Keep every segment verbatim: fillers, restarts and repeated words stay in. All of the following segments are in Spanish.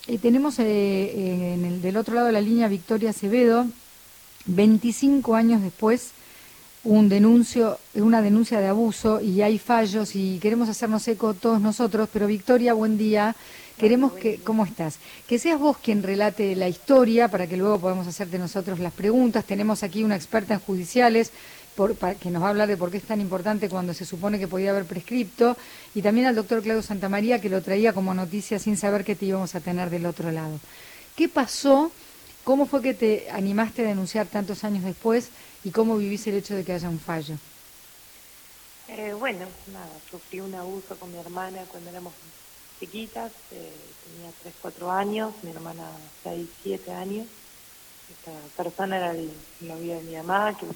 Eh, tenemos eh, en el, del otro lado de la línea Victoria Acevedo, veinticinco años después, un denuncio, una denuncia de abuso y hay fallos y queremos hacernos eco todos nosotros, pero Victoria, buen día. Hola, Queremos buen que, día. ¿cómo estás? Que seas vos quien relate la historia para que luego podamos hacerte nosotros las preguntas. Tenemos aquí una experta en judiciales por, para, que nos va a hablar de por qué es tan importante cuando se supone que podía haber prescripto, y también al doctor Claudio Santamaría, que lo traía como noticia sin saber que te íbamos a tener del otro lado. ¿Qué pasó? ¿Cómo fue que te animaste a denunciar tantos años después y cómo vivís el hecho de que haya un fallo? Eh, bueno, nada, sufrí un abuso con mi hermana cuando éramos chiquitas, eh, tenía tres, cuatro años, mi hermana seis, siete años. Esta persona era el novio de mi mamá, que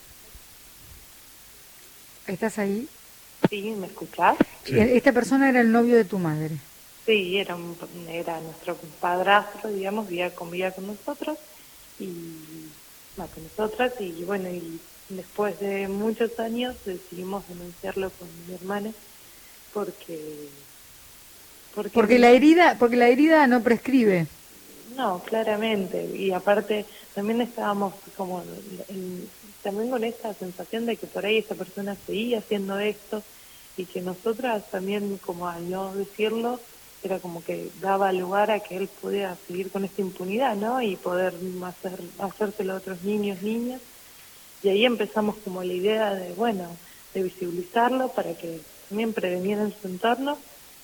¿Estás ahí? sí, ¿me escuchás? Sí. Esta persona era el novio de tu madre. Sí, era, un, era nuestro padrastro, digamos, vivía, convivía con nosotros y más con nosotras y bueno, y después de muchos años decidimos denunciarlo con mi hermana porque porque Porque la herida, porque la herida no prescribe. no, claramente, y aparte también estábamos como en- también con esta sensación de que por ahí esta persona seguía haciendo esto y que nosotras también, como al no decirlo, era como que daba lugar a que él pudiera seguir con esta impunidad, ¿no? Y poder hacer hacérselo a otros niños, niñas. Y ahí empezamos como la idea de, bueno, de visibilizarlo para que también prevenir en su entorno.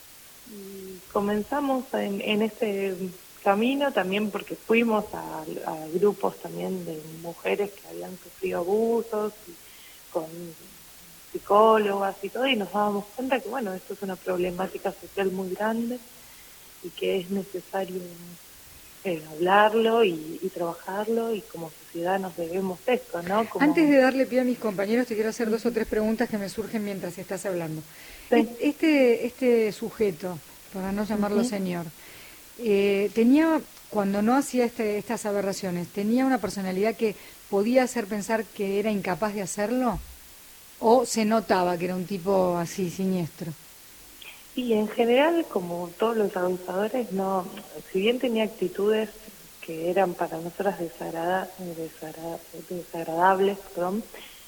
Y comenzamos en, en ese camino también porque fuimos a, a grupos también de mujeres que habían sufrido abusos, y con psicólogas y todo, y nos dábamos cuenta que, bueno, esto es una problemática social muy grande y que es necesario eh, hablarlo y, y trabajarlo, y como sociedad nos debemos esto, ¿no? Antes Como, de darle pie a mis compañeros, te quiero hacer dos o ujú, tres preguntas que me surgen mientras estás hablando. sí, Este, este sujeto, para no llamarlo ujú. señor, eh, tenía, cuando no hacía este, estas aberraciones, ¿tenía una personalidad que podía hacer pensar que era incapaz de hacerlo? ¿O se notaba que era un tipo así, siniestro? Y en general, como todos los abusadores, no, si bien tenía actitudes que eran para nosotras desagrada, desagrada, desagradables, perdón,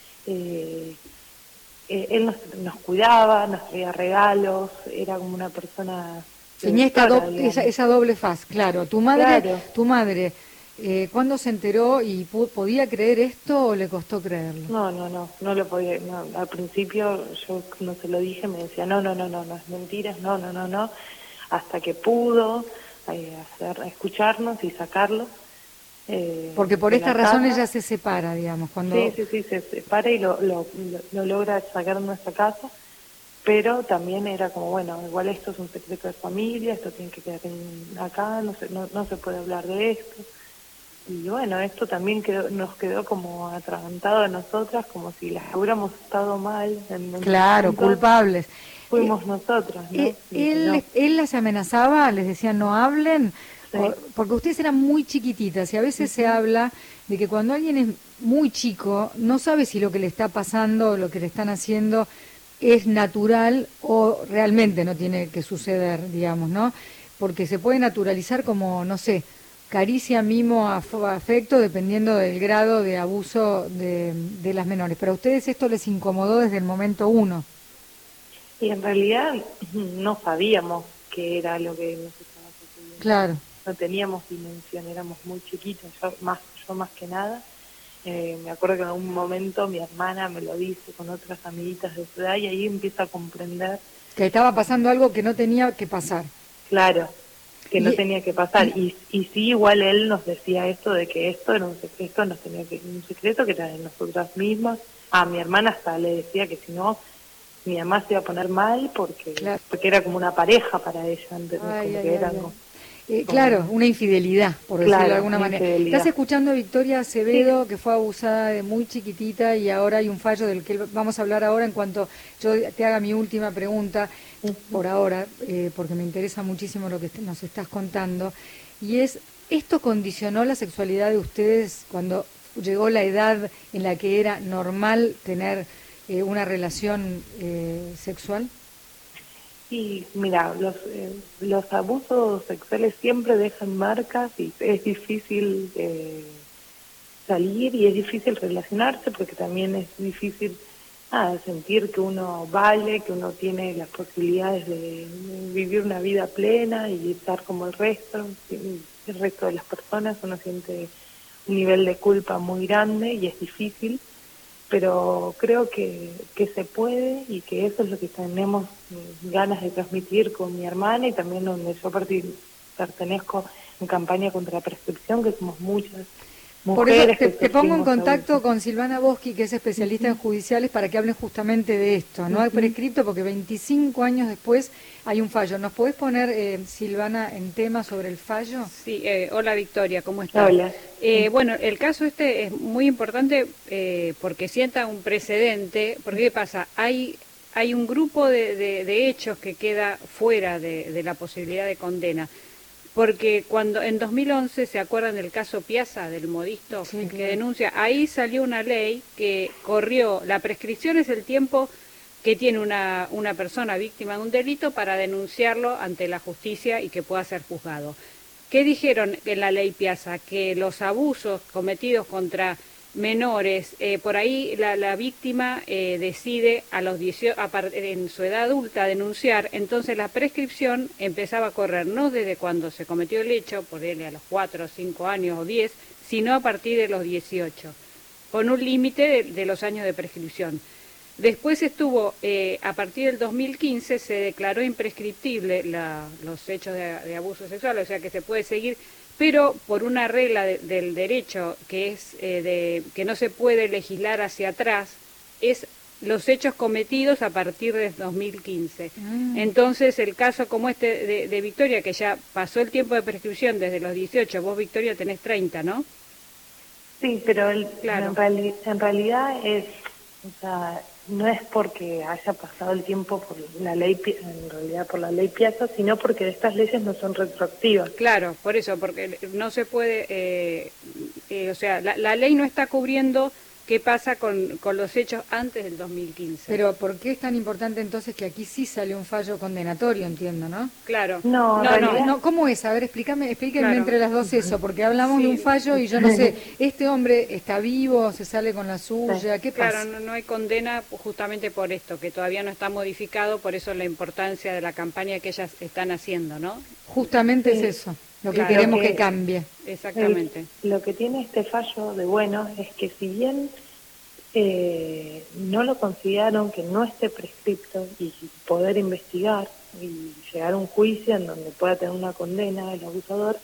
eh, eh, él nos, nos cuidaba, nos traía regalos, era como una persona Tenía esta protectora, do- esa, digamos. esa doble faz, claro. Tu madre, Claro. tu madre, eh, ¿cuándo se enteró y pu- podía creer esto o le costó creerlo? No, no, no, no lo podía, no, al principio yo no se lo dije, me decía, no, no, no, no, no es mentira, no, no, no, no, hasta que pudo eh, hacer, escucharnos y sacarlo eh, Porque por de esta la razón casa. ella se separa, digamos, Sí, cuando... sí, sí, se separa y lo, lo, lo, lo logra sacar de nuestra casa, pero también era como, bueno, igual esto es un secreto de familia, esto tiene que quedar en, acá, no se, no, no se puede hablar de esto. Y bueno, esto también quedó, nos quedó como atragantado a nosotras, como si las hubiéramos estado mal en nuestros Claro, puntos, culpables. Eh, fuimos nosotras, eh, ¿no? Y que él, no. él las amenazaba, les decía no hablen, o- Sí. porque ustedes eran muy chiquititas y a veces se Ujú. habla de que cuando alguien es muy chico no sabe si lo que le está pasando o lo que le están haciendo es natural o realmente no tiene que suceder, digamos, ¿no? Porque se puede naturalizar como, no sé, caricia, mimo, af- afecto, dependiendo del grado de abuso de, de las menores. Pero a ustedes esto les incomodó desde el momento uno. Y en realidad no sabíamos qué era lo que nos estaba sucediendo. Claro. No teníamos dimensión, éramos muy chiquitos, yo más, yo más que nada. Eh, me acuerdo que en un momento mi hermana me lo dice con otras amiguitas de su edad y ahí empieza a comprender, Que estaba pasando algo que no tenía que pasar. claro, que no Y, tenía que pasar. y Y, y sí, igual él nos decía esto de que esto era un secreto, nos tenía que, un secreto que era de nosotras mismas. A mi hermana hasta le decía que si no, mi mamá se iba a poner mal porque claro, porque era como una pareja para ella, ¿entendés? ay, Como ay, que ay, eran ay. como, Eh, como claro, una infidelidad, por decirlo de claro, alguna una manera. Estás infidelidad. escuchando a Victoria Sí, Acevedo, que fue abusada de muy chiquitita y ahora hay un fallo del que vamos a hablar ahora en cuanto yo te haga mi última pregunta, ujú. por ahora, eh, porque me interesa muchísimo lo que est- nos estás contando, y es, ¿esto condicionó la sexualidad de ustedes cuando llegó la edad en la que era normal tener eh, una relación eh, sexual? Y mira, los, eh, los abusos sexuales siempre dejan marcas y es difícil eh, salir y es difícil relacionarse porque también es difícil ah, sentir que uno vale, que uno tiene las posibilidades de vivir una vida plena y estar como el resto, el resto de las personas. Uno siente un nivel de culpa muy grande y es difícil, pero creo que, que se puede y que eso es lo que tenemos ganas de transmitir con mi hermana y también donde yo pertenezco en campaña contra la prescripción, que somos muchas Por eso mujeres. te, que te pongo en sufrimos contacto abuso. con Silvana Boschi, que es especialista uh-huh. en judiciales, para que hablen justamente de esto. No uh-huh. hay prescripto porque veinticinco años después hay un fallo. ¿Nos podés poner, eh, Silvana, en tema sobre el fallo? Sí, eh, hola Victoria, ¿cómo estás? Hola. Eh, bueno, el caso este es muy importante eh, porque sienta un precedente, porque ¿qué pasa? Hay, hay un grupo de, de, de hechos que queda fuera de, de la posibilidad de condena. Porque cuando en dos mil once, ¿se acuerdan del caso Piazza, del modisto, sí, que claro. denuncia? Ahí salió una ley que corrió, la prescripción es el tiempo que tiene una, una persona víctima de un delito para denunciarlo ante la justicia y que pueda ser juzgado. ¿Qué dijeron en la ley Piazza? Que los abusos cometidos contra menores, eh, por ahí la, la víctima eh, decide a los dieciocho, a par, en su edad adulta denunciar, entonces la prescripción empezaba a correr no desde cuando se cometió el hecho, por él a los cuatro, cinco años o diez, sino a partir de los dieciocho, con un límite de, de los años de prescripción. Después estuvo, eh, a partir del dos mil quince se declaró imprescriptible la, los hechos de, de abuso sexual, o sea que se puede seguir, pero por una regla de, del derecho que es eh, de que no se puede legislar hacia atrás, es los hechos cometidos a partir de dos mil quince. Mm. Entonces, el caso como este de, de Victoria, que ya pasó el tiempo de prescripción desde los dieciocho, vos Victoria tenés treinta, ¿no? Sí, pero el, claro. en, reali en realidad es, o sea, no es porque haya pasado el tiempo por la ley, en realidad por la ley Piazza, sino porque estas leyes no son retroactivas. Claro, por eso, porque no se puede, eh, eh, o sea, la, la ley no está cubriendo qué pasa con, con los hechos antes del dos mil quince. Pero ¿por qué es tan importante entonces que aquí sí sale un fallo condenatorio, entiendo, no? Claro. No, no, no, no, ¿cómo es? A ver, explícame, explíquenme claro. entre las dos eso, porque hablamos sí. de un fallo y yo no sé, ¿este hombre está vivo, se sale con la suya? ¿Qué pasa? Claro, no, no hay condena justamente por esto, que todavía no está modificado, por eso la importancia de la campaña que ellas están haciendo, ¿no? Justamente sí. es eso, lo que claro, queremos que, que cambie. Exactamente. El, lo que tiene este fallo de bueno es que si bien eh, no lo consideraron que no esté prescripto y poder investigar y llegar a un juicio en donde pueda tener una condena el abusador,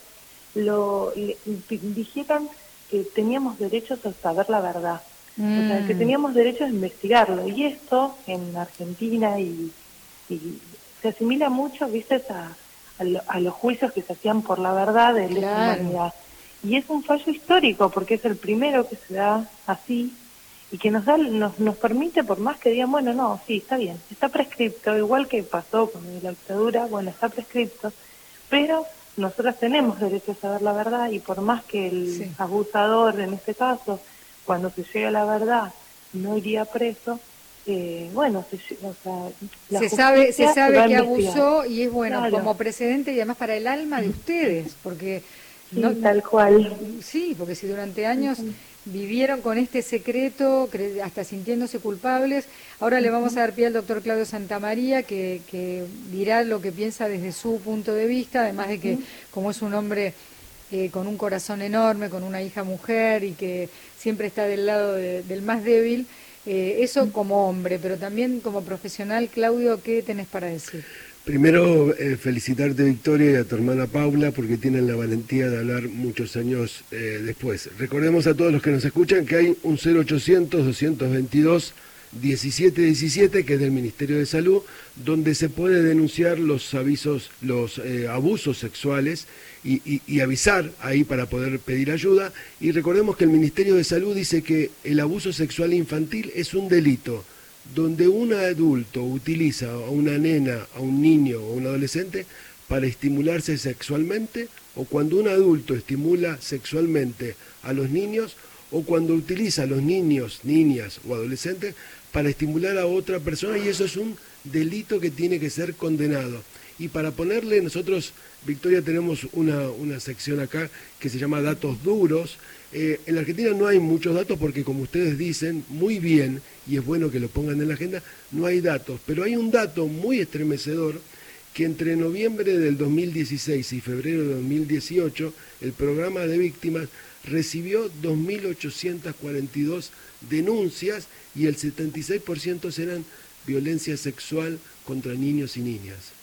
lo le, dijeron que teníamos derechos a saber la verdad, mm. o sea, que teníamos derechos a investigarlo, y esto en Argentina y, y se asimila mucho, viste, a, a, lo, a los juicios que se hacían por la verdad de lesa claro. humanidad, y es un fallo histórico porque es el primero que se da así y que nos da nos, nos permite, por más que digan, bueno, no, sí, está bien, está prescripto, igual que pasó con la dictadura, bueno, está prescripto, pero nosotras tenemos derecho a saber la verdad, y por más que el sí. abusador, en este caso, cuando se llegue a la verdad, no iría preso, eh, bueno, se, o sea, la se sabe, se sabe se que abusó, y es bueno claro. como precedente y además para el alma de ustedes, porque sí, no, tal cual. Sí, porque si durante años uh-huh. vivieron con este secreto, hasta sintiéndose culpables. Ahora uh-huh. le vamos a dar pie al doctor Claudio Santamaría, que, que dirá lo que piensa desde su punto de vista, además de que uh-huh. como es un hombre eh, con un corazón enorme, con una hija mujer y que siempre está del lado de, del más débil, eh, eso uh-huh. como hombre, pero también como profesional. Claudio, ¿qué tenés para decir? Primero, eh, felicitarte, Victoria, y a tu hermana Paula, porque tienen la valentía de hablar muchos años eh, después. Recordemos a todos los que nos escuchan que hay un cero ochocientos, doscientos veintidós, diecisiete diecisiete, que es del Ministerio de Salud, donde se puede denunciar los avisos, los eh, abusos sexuales y, y, y avisar ahí para poder pedir ayuda. Y recordemos que el Ministerio de Salud dice que el abuso sexual infantil es un delito donde un adulto utiliza a una nena, a un niño o a un adolescente para estimularse sexualmente, o cuando un adulto estimula sexualmente a los niños, o cuando utiliza a los niños, niñas o adolescentes para estimular a otra persona, y eso es un delito que tiene que ser condenado. Y para ponerle, nosotros, Victoria, tenemos una, una sección acá que se llama Datos Duros. Eh, en la Argentina no hay muchos datos porque, como ustedes dicen, muy bien, y es bueno que lo pongan en la agenda, no hay datos. Pero hay un dato muy estremecedor, que entre noviembre del dos mil dieciséis y febrero de dos mil dieciocho, el programa de víctimas recibió dos mil ochocientas cuarenta y dos denuncias y el setenta y seis por ciento eran violencia sexual contra niños y niñas.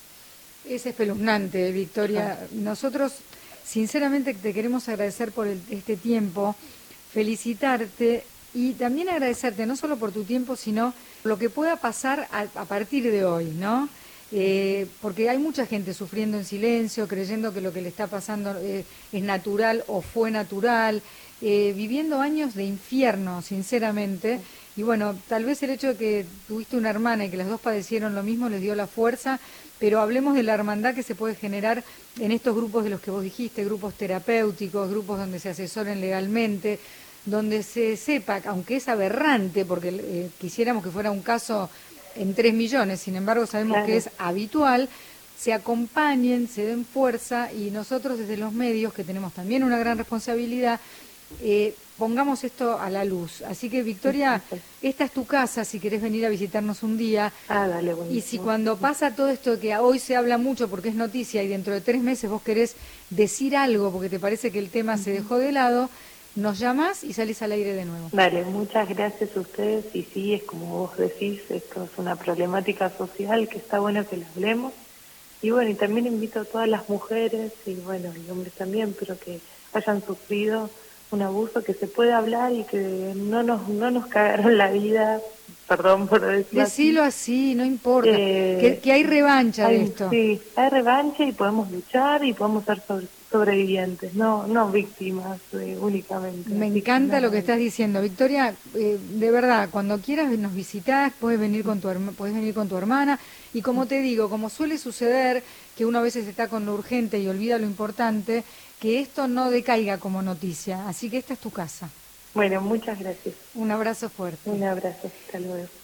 Es espeluznante, Victoria. Nosotros, sinceramente, te queremos agradecer por el, este tiempo, felicitarte y también agradecerte no solo por tu tiempo, sino lo que pueda pasar a, a partir de hoy, ¿no? Eh, porque hay mucha gente sufriendo en silencio, creyendo que lo que le está pasando eh, es natural o fue natural, eh, viviendo años de infierno, sinceramente. Y bueno, tal vez el hecho de que tuviste una hermana y que las dos padecieron lo mismo les dio la fuerza, pero hablemos de la hermandad que se puede generar en estos grupos de los que vos dijiste, grupos terapéuticos, grupos donde se asesoren legalmente, donde se sepa, aunque es aberrante, porque eh, quisiéramos que fuera un caso en tres millones, sin embargo sabemos claro. que es habitual, se acompañen, se den fuerza y nosotros desde los medios, que tenemos también una gran responsabilidad, eh, pongamos esto a la luz. Así que, Victoria, esta es tu casa, si querés venir a visitarnos un día. Ah, dale, buenísimo. Y si cuando pasa todo esto que hoy se habla mucho porque es noticia y dentro de tres meses vos querés decir algo porque te parece que el tema uh-huh. se dejó de lado, nos llamás y salís al aire de nuevo. Dale, muchas gracias a ustedes. Y sí, es como vos decís, esto es una problemática social que está bueno que la hablemos. Y bueno, y también invito a todas las mujeres, y bueno, y hombres también, pero que hayan sufrido un abuso, que se puede hablar y que no nos no nos cagaron la vida, perdón por decirlo Decilo así, así no importa, eh, que, que hay revancha hay, de esto. Sí, hay revancha y podemos luchar y podemos ser sobre, sobrevivientes, no no víctimas eh, únicamente. Me encanta lo que estás diciendo, Victoria, eh, de verdad, cuando quieras nos visitás, puedes venir con tu puedes venir con tu hermana, y como te digo, como suele suceder, que uno a veces está con lo urgente y olvida lo importante, que esto no decaiga como noticia, así que esta es tu casa. Bueno, muchas gracias. Un abrazo fuerte. Un abrazo, hasta luego.